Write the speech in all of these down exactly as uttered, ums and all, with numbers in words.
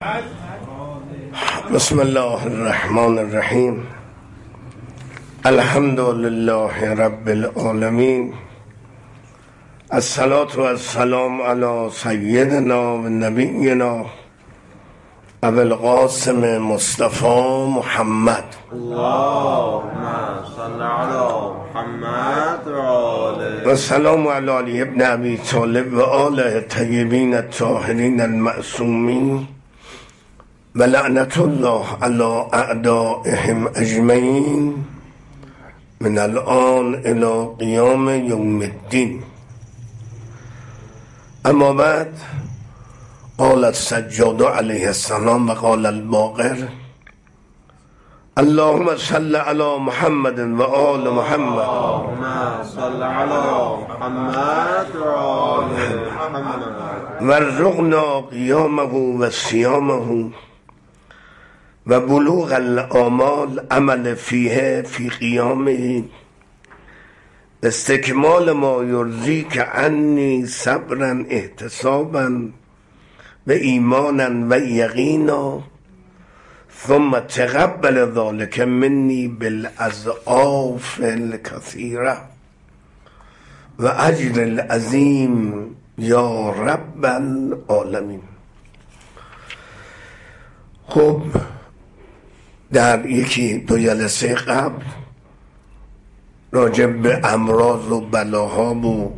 بسم الله الرحمن الرحیم. الحمد لله رب العالمین. الصلاة و السلام علی سیدنا و نبینا ابو القاسم مصطفى محمد. اللهم صل علی محمد و آله. و السلام علی علی ابن ابی طالب و آله الطیبین الطاهرین المعصومین و لعنت الله علی اعدائهم اجمعین من الان الى قیام یوم الدین. اما بعد، قال السجاد علیه السلام و قال الباقر اللهم صل علی محمد و آل محمد. اللهم صل علی محمد و آل محمد. وارزقنا قیامه و صیامه و بلوغ الآمال عمل فیه فی قیامه استکمال ما یرضیک عنی صبرا احتسابا و ایمانا و یقینا ثم تقبل ذلك منی بالاضعاف الکثیره و اجر العظیم یا رب العالمین. خب، در یکی دو جلسه قبل راجع به امراض و بلاها و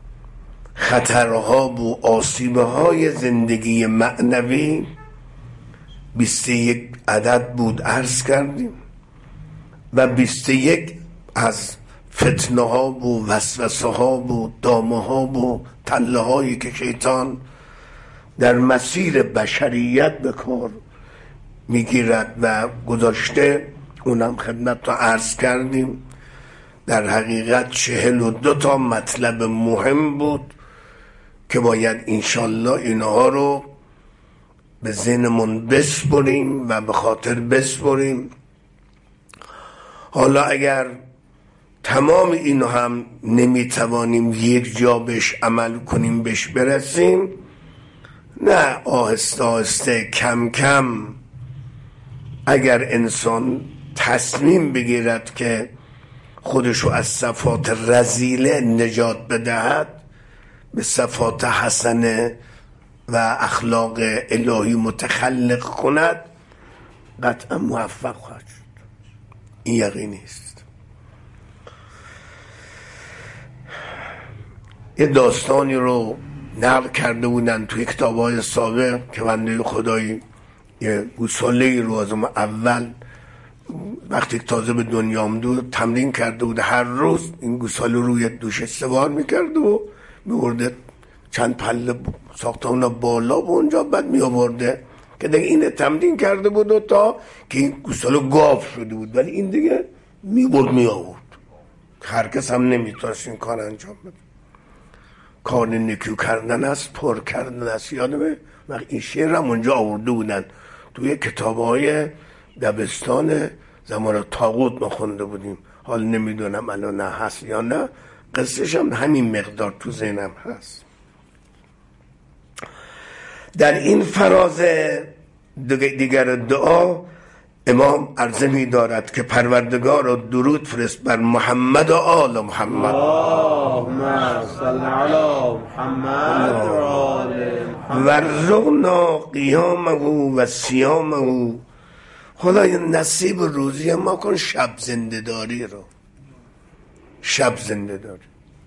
خطرها و آسیبهای زندگی معنوی بیست و یک عدد بود عرض کردیم و بیست و یک از فتنه ها و وسوسه ها و دامه ها و تله هایی که شیطان در مسیر بشریت به کار میگیرد و گذاشته، اونم خدمت رو عرض کردیم. در حقیقت چهل و دو تا مطلب مهم بود که باید انشالله اینها رو به ذهنمون بسپریم و به خاطر بسپریم. حالا اگر تمام اینو هم نمیتوانیم یک جا بهش عمل کنیم، بهش برسیم، نه، آهسته آهسته کم کم اگر انسان تصمیم بگیرد که خودشو از صفات رذیله نجات بدهد، به صفات حسنه و اخلاق الهی متخلق کند، قطعا موفق خواهد شد. این یقینی است. یه داستانی رو نقل کرده بودن توی کتاب‌های سابق که بنده خدایی یه گوساله رو از اول وقتی تازه به دنیا آمد تمرین کرده بود، هر روز این گوساله روی دوش سوار میکرد و میورده چند پله ساختمون بالا و اونجا بعد میآورده که دیگه این تمرین کرده بود و تا که این گوساله گاو شده بود، ولی این دیگه میبرد میآورد. هر کس هم نمیتونست این کار انجام بده. کار نیکو کردن است، پر کردن است. یادمه وقتی این شعر هم اونجا آورده بودن توی کتاب‌های دبستان زمان طاغوت ما خونده بودیم. حال نمیدونم الان نه هست یا نه، قصهش هم همین مقدار تو ذهنم هست. در این فراز دیگر دعا امام عرضه می دارد که پروردگار و درود فرست بر محمد و آل محمد. اللهم صل علی محمد و آل محمد. وارزقنا قیامه و صیامه. خدای نصیب روزی ما کن شب زنده داری رو، شب زنده داری.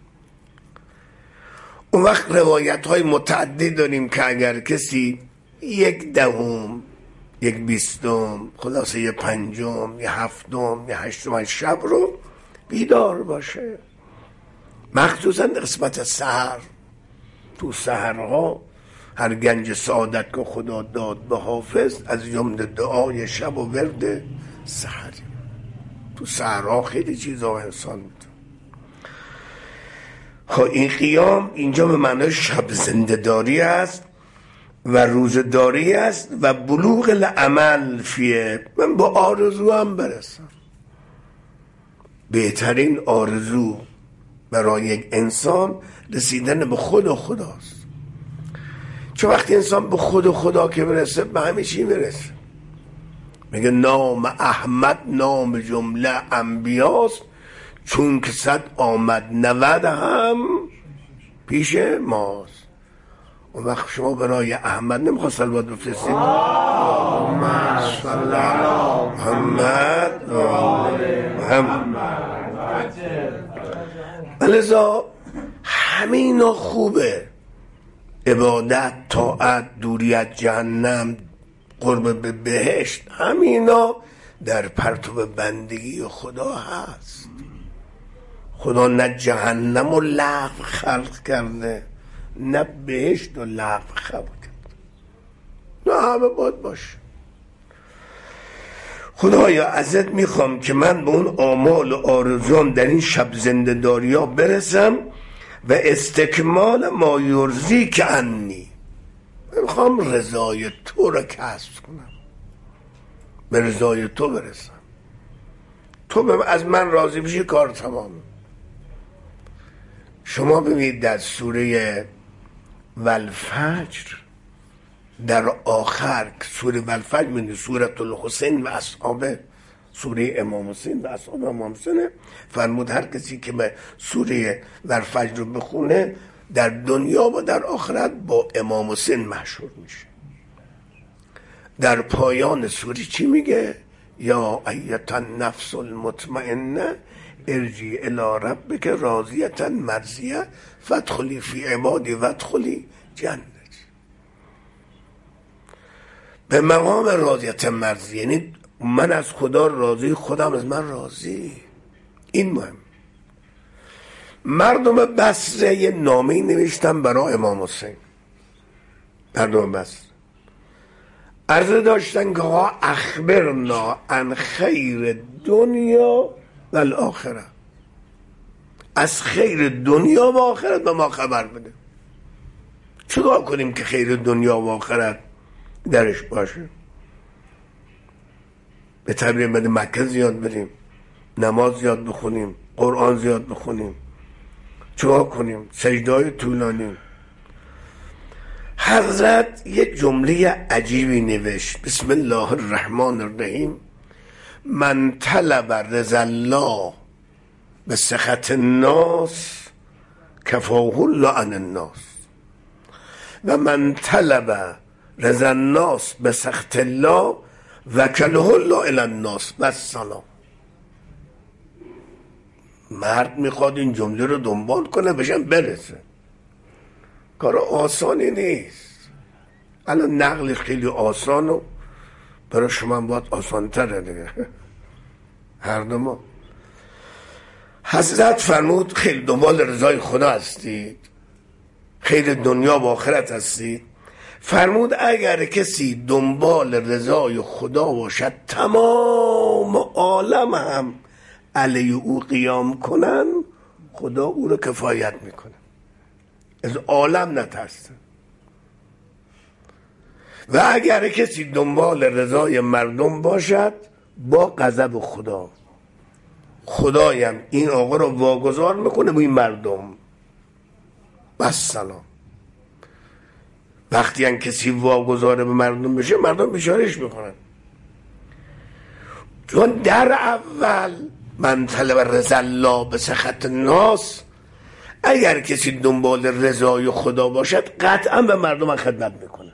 اون وقت روایت های متعدد داریم که اگر کسی یک دهم، یک بیستم، خلاصه یه پنجم، یه هفتم، یه هشتم شب رو بیدار باشه، مخصوصا قسمت سحر. تو سحرها هر گنج سعادت که خدا داد به حافظ از جمله دعای شب و ورد سحر. تو سحرها خیلی چیزا انسان میده. خب این قیام اینجا به معنای شب زنده‌داری است و روزداری است و بلوغ العمل فیه. من با آرزو هم برسم. بهترین آرزو برای یک انسان رسیدن به خود و خداست. چون وقتی انسان به خود و خدا که برسه به همه چی برسه. میگه نام احمد نام جمله انبیاست، چون که صد آمد نود هم پیش ماست. اون وقت شما برای احمد نمیخواد صلوات بفرستید؟ اللهم صل علی محمد و آل محمد. لذا همینا خوبه، عبادت، طاعت، دوری از جهنم، قرب به بهشت، همینا در پرتو بندگی خدا هست. خدا نه جهنم و لغو خلق کرده نه بهشت و لغو خلق کرده، نه همه باید باشه. خدایا ازت میخوام که من به اون آمال و آرزوام در این شب زنده داری ها برسم و استکمال ما یرضی که انی، میخوام رضای تو رو کسب کنم، به رضای تو برسم. تو از من راضی بشی کار تمام. شما ببینید در سوره والفجر در آخر، سوره والفجر میدونید سوره الحسین و اصحابه، سوره امام حسین و اصحاب امام حسین، فرمود هر کسی که به سوره والفجر رو بخونه در دنیا و در آخرت با امام حسین محشور میشه. در پایان سوره چی میگه؟ یا ایتا النفس المطمئنه ارجی الی ربک راضیه مرضیه فادخلی فی عبادی وادخلی جنتی. به مقام راضیت مرضی، یعنی من از خدا راضی، خودم از من راضی. این مهم. مردم بصره یه نامه‌ای نوشتن برای امام حسین. مردم بصره عرضه داشتن که ها اخبرنا عن خیر دنیا و الاخره، از خیر دنیا و آخرت به ما خبر بده. چیکار کنیم که خیر دنیا و آخرت درش باشه؟ به تعبیر بده مکه زیاد بریم، نماز زیاد بخونیم، قرآن زیاد بخونیم، چیکار کنیم؟ سجده‌های طولانی. حضرت یه جمله عجیبی نوشت، بسم الله الرحمن الرحیم، من طلب رضا الله به سخط الناس کفاه الله عن الناس و من طلب رضا الناس به سخط الله وکله الله الی الناس و السلام. مرد میخواد این جمله رو دنبال کنه بهشم برسه، کار آسانی نیست. الان نقلش خیلی آسان و برای شما باید آسان تره دیگه، هر دو ما. حضرت فرمود خیلی دنبال رضای خدا هستید، خیر دنیا و آخرت هستید. فرمود اگر کسی دنبال رضای خدا باشد تمام عالم هم علیه او قیام کنن، خدا او رو کفایت میکنه، از عالم نترسه. و اگر کسی دنبال رضای مردم باشد با غضب خدا، خدایم این آقا رو واگذار میکنه به این مردم، بس سلام. وقتی هم کسی واگذار به مردم بشه مردم بیچارهش میکنن. چون در اول من طلب رضا الله به سخط الناس، اگر کسی دنبال رضای خدا باشد قطعا به مردم خدمت میکنه،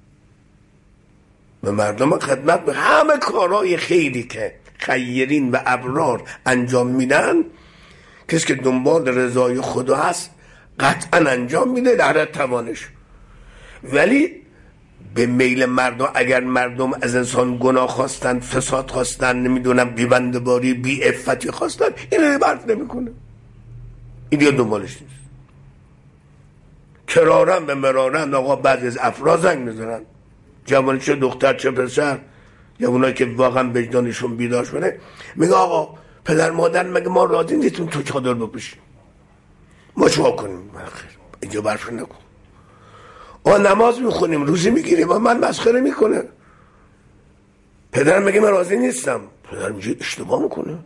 به مردم خدمت میکنه. همه کارهای خیری که خیرین و ابرار انجام میدن، کسی که دنبال رضای خدا هست قطعا انجام میده در توانش. ولی به میل مردم، اگر مردم از انسان گناه خواستن، فساد خواستن، نمیدونم بیبندباری، بی عفتی خواستن، این رو برد نمیکنه، این دیگه دنبالش نیست. کرارن به مرارن آقا بعضی از افراد زنگ میزنن، جوان چه دختر چه پسر، یا اونایی که واقعا وجدانشون بیدار شده، میگه آقا پدر مادر مگه ما راضی نیستیم تو چادر بپوشیم، ما چیکار کنیم؟ اینجا برش نکن. آقا نماز میخونیم، روزی میگیریم، و من مسخره میکنه. پدر میگه من راضی نیستم، پدر میگه اشتباه میکنه.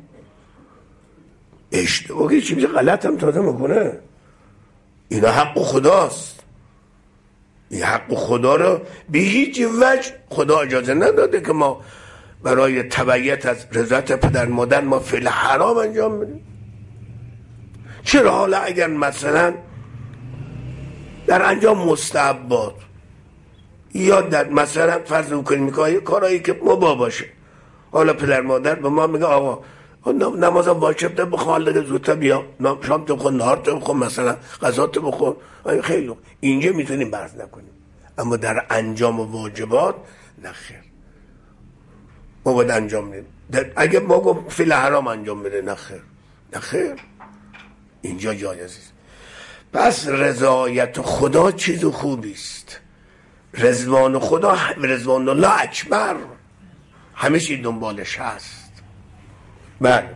اشتباه که چی میشه؟ غلط هم تازه میکنه. اینا حق خداست. این حق خدا رو به هیچ وجه خدا اجازه نداده که ما برای تبعیت از رضایت پدر مادر ما فعل حرام انجام بدیم. چرا حالا اگر مثلا در انجام مستحبات یا در مثلا فرض کنیم که کارهایی که مباح باشه، حالا پدر مادر به ما میگه آقا نمازم واجب ده بخواه دیگه زودتر بیا، شام تو بخور، نهار تو بخور، مثلا غذا تو بخور، خیلی اینجا میتونیم بحث نکنیم. اما در انجام واجبات نخیر، ما باید انجام بدیم. اگه ما گفت فعل حرام انجام بده نخیر نخیر اینجا جایز است. پس رضایت خدا چیز خوبی است. رضوان خدا، رضوان الله اکبر، همیشه دنبالش هست. بله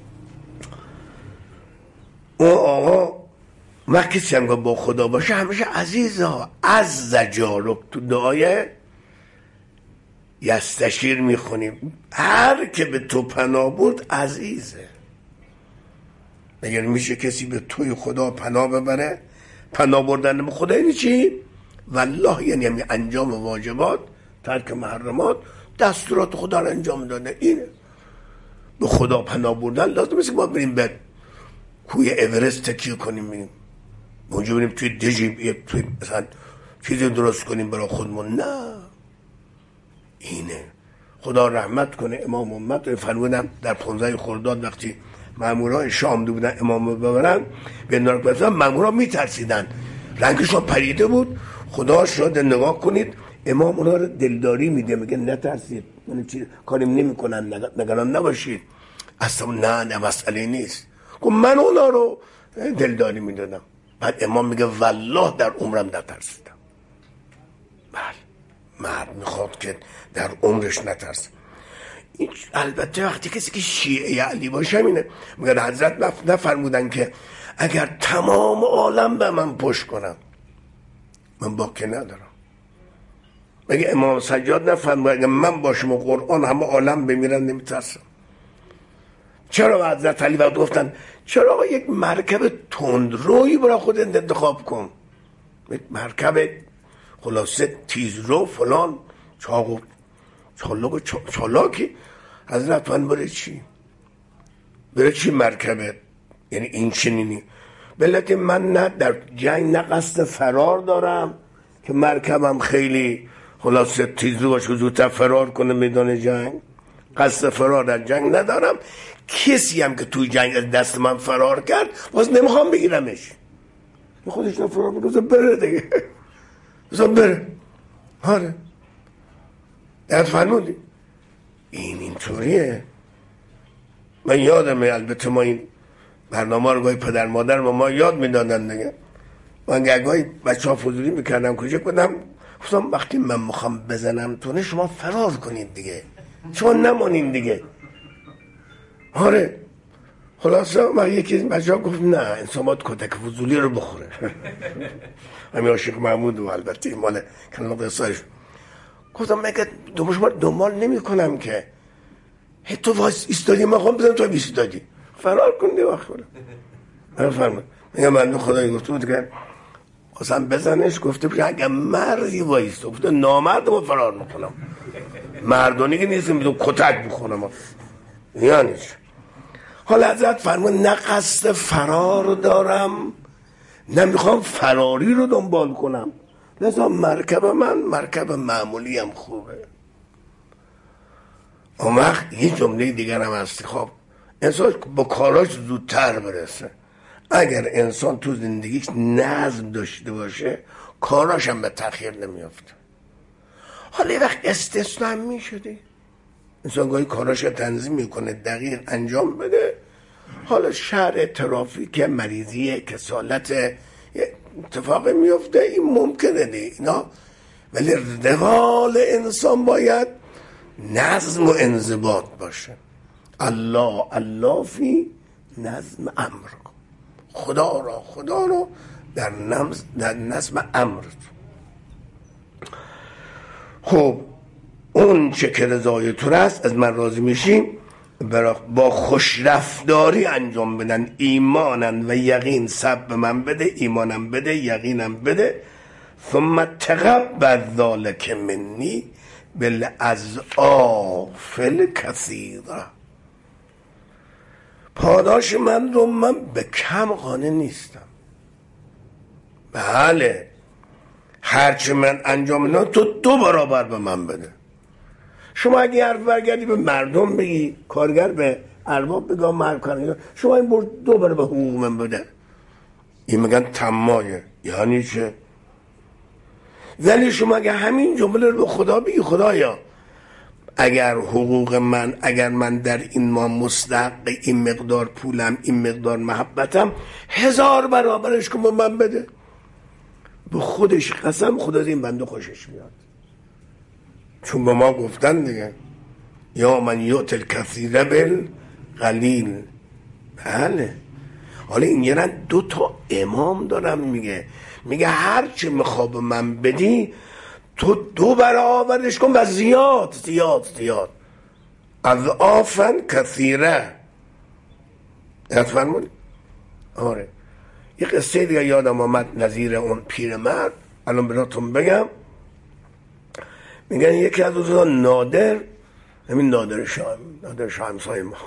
اون آقا وقتی کسی با خدا باشه همیشه عزیزا عز جارک تو دعای یستشیر میخونیم، هر که به تو پناه برد عزیزه. اگر میشه کسی به توی خدا پناه ببره، پناه بردن به خدا یعنی چی؟ والله یعنی همین انجام واجبات، ترک محرمات، دستورات خدا رو انجام داده. اینه به خدا پناه بردن. لازم نیست ما بریم به کوی اورست تکیه کنیم، بریم اونجا بریم توی دژی توی مثلا چیزی درست کنیم برای خودمون. نه، اینه خدا رحمت کنه امام امت رو فرمودم در پانزده خرداد وقتی مامورای شام دو بودن امام رو ببرن به نارک بزن، مامورا میترسیدن، رنگشون پریده بود. خدا شاید نگاه کنید امام اونا رو دلداری میده، میگه نترسید، من چی کاریم نمیکنن، نگران نباشید، اصلا نه نه مسئله نیست. گفت من اونا رو دلداری میدادم. بعد امام میگه والله در عمرم نترسیدم. بله مرد میخواد که در عمرش نترسه. این البته وقتی کسی که شیعه علی باشه اینه، میگه حضرت نفرمودن که اگر تمام عالم به من پشت کنم من باکی ندارم. میگه امام سجاد نفرمود اگر من باشم و قرآن همه عالم بمیرن نمیترسم. چرا حضرت علی وقت گفتن چرا آقا یک مرکب تندرویی برای خودت انتخاب کن، یک مرکب خلاصه تیزرو فلان چاق چالاک و چالاکی. حضرت من بره چی؟ بره چی مرکبه؟ یعنی این چنینی بلکه من نه در جنگ نه قصد فرار دارم که مرکبم خیلی خلاصه تیزرو باشه زودتر فرار کنه میدان جنگ. قصد فرار در جنگ ندارم. کسی هم که توی جنگ از دست من فرار کرد باز نمیخوام بگیرمش، خودش نه فرار بگذار بره دیگه، بذار بره. آره یاد فرمودی این اینطوریه. من یادمه البته ما این برنامه رو گاهی پدر مادر ما, ما یاد میدادن دیگه. من گاهی بچه ها فضولی میکردم کجا کنم، گفتم وقتی من میخوام بزنم تونه شما فرار کنید دیگه، شما نمانین دیگه. آره خلاصه من یکی بچه ها گفت نه انسان باید کتک فضولی رو بخوره. همین عاشق محمود و البته این مال کنال قصهش. گفتم مگه دومش ما دنبال نمی کنم که هی تو واسه ایستادی من خواهم بزنم تو ایستادی فرار کن دیگه وقت کنم. فرمود میگه من خدایی گفته بود که خواستم بزنش، گفته بود اگه مردی وایست، گفته نامرد ما فرار میکنم، مردانی که نیستیم بدون کتک بخونم. یعنی حالا حضرت فرمود نه قصد فرار دارم نه میخوام فراری رو دنبال کنم، لذا مرکب من مرکب معمولی هم خوبه. اون وقت یه جمله دیگر هم هستی، خب انسان با کاراش زودتر برسه. اگر انسان تو زندگیش نظم داشته باشه کاراش هم به تأخیر نمیافته. حالا یه وقت استثنا هم میشده، انسان گاهی کاراش رو تنظیم میکنه دقیق انجام بده. حالا شر ترافیک، مریضی، کسالت، اتفاق میفته، این ممکنه دی اینا، ولی روال انسان باید نظم و انضباط باشه. الله الله فی نظم امر، خدا را خدا را در نظم در نظم امر. خب اون چه که رضای تو است از من راضی میشیم با خوش رفتاری انجام بدن، ایمانن و یقین سب به من بده، ایمانم بده یقینم بده، ثم تقبل ذلك منی بالاضعاف الکثیره. پاداش من رو من به کم قانع نیستم. بله هرچی من انجام میدم تو دو برابر به من بده. شما اگه حرف برگردی به مردم بگی، کارگر به ارباب بگم مرکان، شما این برد دو برابر به حقوق من بده، این میگن طماعه. یعنی چه؟ ولی شما اگه همین جمله رو به خدا بگی خدایا اگر حقوق من، اگر من در این ماه مستحق این مقدار پولم، این مقدار محبتم، هزار برابرش کن به من بده، به خودش قسم خدا از این بنده خوشش میاد. چون به ما گفتن دیگه یا من یوتل کثیر بالقلیل. بله حالا این یه دو تا امام دارم میگه، میگه هر چه میخواب من بدی تو دو برابرش کن و زیاد زیاد زیاد. اضعافا کثیره. یاد فرمونی؟ آره. یه قصه دیگه یادم آمد نظیر اون پیرمرد، الان براتون بگم. میگن یکی از دوستان نادر، همین نادر شاه، نادر شاه همسایه ما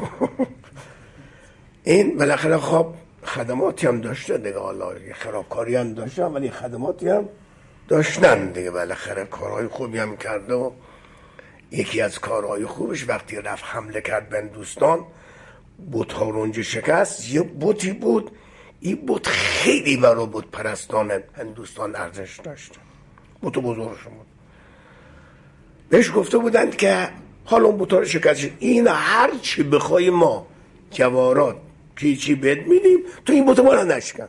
این بالاخره خب خدماتی هم داشته دیگه، حالا خرابکاری هم داشته ولی خدماتی هم داشتن دیگه، بالاخره کارهای خوبی هم کرده. و یکی از کارهای خوبش وقتی رفت حمله کرد به هندوستان، بت‌ها رو اونجا شکست. یه بتی بود، این بت خیلی برای بت پرستان هندوستان ارزش داشت، بت بزرگشون بود. بهش گفته بودند که حالا اون بت‌ها رو شکست، این هر چی بخوای ما جوارات چی چی بد میدیم تو این بت ما رو نشکن.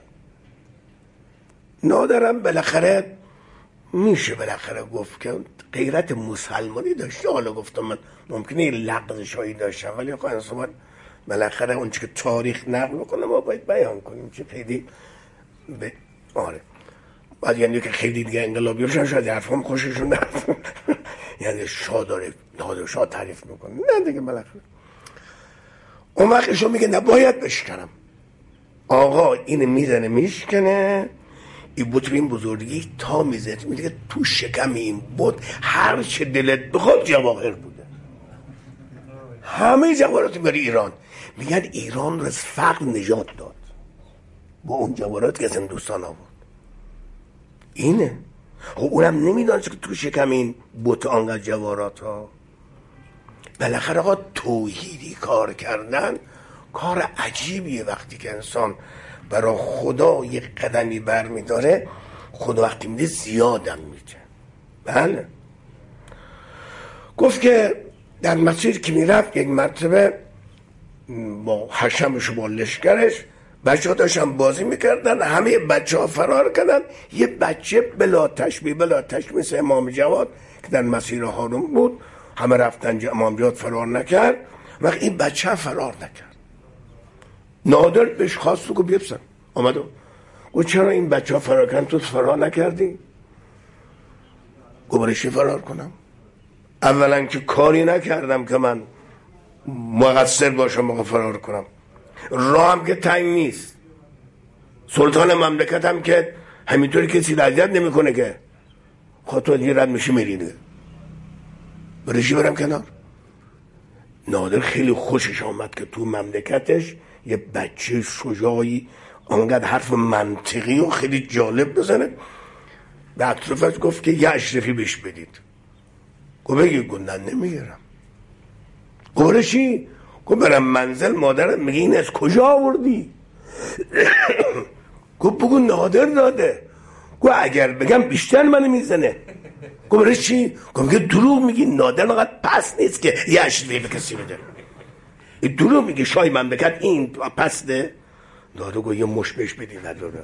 نادرم بالاخره میشه بالاخره گفت که غیرت مسلمانی داشته. حالا گفتم من ممکنه لغزش هایی داشتم ولی خب انصابا بالاخره اون چی که تاریخ نقل میکنه ما باید بیان کنیم چه خیلی ب... آره بعد یعنی که خیلی دیگه انقلابی روشن شاید حرفام خوششون نرد یعنی شاه داره نادر شاه تعریف میکنه نه دیگه. بالاخره اون وقتشو میگه نباید بشکنم. آقا اینو میزنه میشکنه، این بوت به این بزرگی تا میزد میگه تو شکم این بوت هر چه دلت بخواد جواهر بوده، همه جواهرات بری ایران. میگن ایران رو از فقر نجات داد با اون جواهرات که از هندوستان آورد. اینه خب اونم نمیدانست که تو شکم این بوت آنقدر جواهرات ها. بالاخره آقا توحیدی کار کردن کار عجیبیه. وقتی که انسان برای خدا یک قدمی بر میداره خدا وقتی میده زیادم میده. بله گفت که در مسیر که میرفت یک مرتبه با حشمش و با لشکرش بچه ها داشتن بازی میکردن، همه بچه ها فرار کردن. یه بچه بلا تشبیه بلا تشبیه مثل امام جواد که در مسیر هارون بود، همه رفتن، امام جواد فرار نکرد. وقت این بچه فرار نکرد، نادر بهش خواست که بیبسن آمد و گفت چرا این بچه ها فرار کردن تو فرار نکردی؟ گفت برشی فرار کنم؟ اولا که کاری نکردم که من مقصر باشم موقع فرار کنم، راه هم که تنگ نیست، سلطان مملکت هم که همینطوری کسی لذت نمی کنه که خود تو دیگه رد میشی میری دیگه، برشی برم کنار. نادر خیلی خوشش آمد که تو مملکتش یه بچه شجاعی آنقدر حرف منطقی و خیلی جالب بزنه. به اطرافش گفت که یه اشرفی بهش بدید. گفت بگی گندن نمیگیرم. گفت چی؟ گفت برم منزل مادرم میگه این از کجا آوردی؟ گفت بگو نادر داده. گفت اگر بگم بیشتر منو میزنه. گفت برای چی؟ گفت دروغ میگی، نادر نقدر پس نیست که یه اشرفی به کسی بده. دروغ میگی شای مملکت این پسته. نادر گفت یه مش بهش بدی نداره.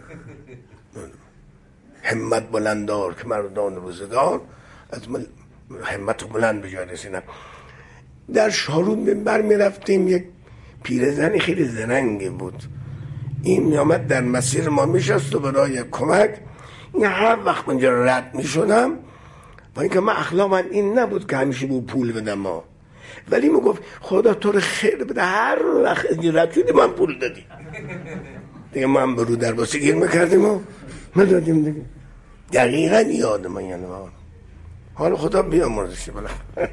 همت بلندار که مردان روزگار از من همت بلند به جای رسیدن. در شارون بر می رفتیم، یک پیرزنی خیلی زرنگی بود، این می آمد در مسیر ما می شست و برای کمک. این هر وقت من جا رد می شدم با اینکه من اخلاق من این نبود که همیشه بود پول بدم ما، ولی می گفت خدا تو رو خیر بده، هر وقت رد شدی من پول دادی دیگه. ما هم برو در باسی گیر میکردیم و ما دادیم دیگه. دقیقا یاد من یعنی من حالا خدا بیامرزش بله.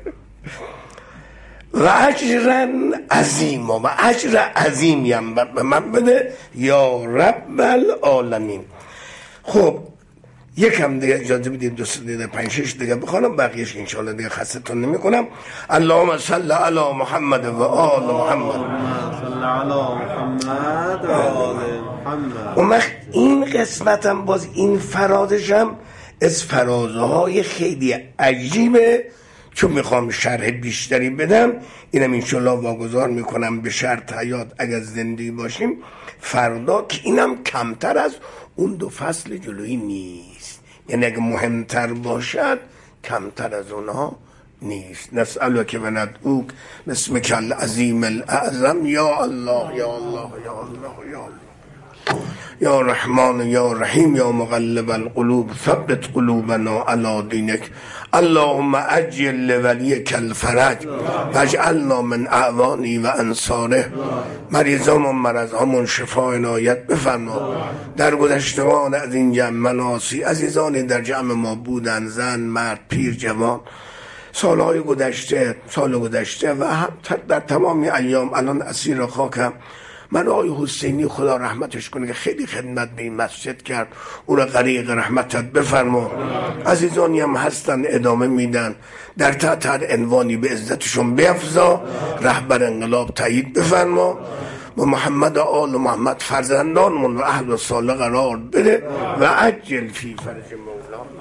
و اجرا عظیم و اجر عظیمی هم به من بده یا رب العالمین. خب یکم دیگه اجازه بدید دو سه دیگه پنج شش دیگه بخونم، بقیه‌اش ان شاء الله دیگه خستتون نمی‌کنم. اللهم صل علی محمد و آل محمد. صل علی محمد و آل محمد. اون وقت این قسمتم باز این فرازشم از فرازهای خیلی عجیبه، چون میخوام شرح بیشتری بدم. اینم انشالله واگذار میکنم به شرط حیات اگر زندگی باشیم فردا، که اینم کمتر از اون دو فصل جلویی نیست، یعنی اگه مهمتر باشد کمتر از اونها نیست. نسألک و ندعوک باسمک العظیم الاعظم یا الله یا الله یا الله یا الله یا رحمان یا رحیم یا مقلب القلوب ثبت قلوبنا علی دینک. اللهم عجل لولیک الفرج واجعلنا من اعوانی و انصاره. مریضامون مرضامون شفا عنایت بفرما. در گذشتگان از این جمع مناسی عزیزانی در جمع ما بودن، زن مرد پیر جوان، سالهای گذشته سال گذشته و در تمامی ایام الان اسیر خاکم. من آقای حسینی خدا رحمتش کنه که خیلی خدمت به این مسجد کرد، او را غریق رحمتت بفرما. عزیزانی هم هستن ادامه میدن، در تحت هر عنوانی به عزتشون بیفزا. رهبر انقلاب تایید بفرما و محمد آل محمد فرزندانمون و اهل و صالح قرار بده و عجل فی فرج مولا.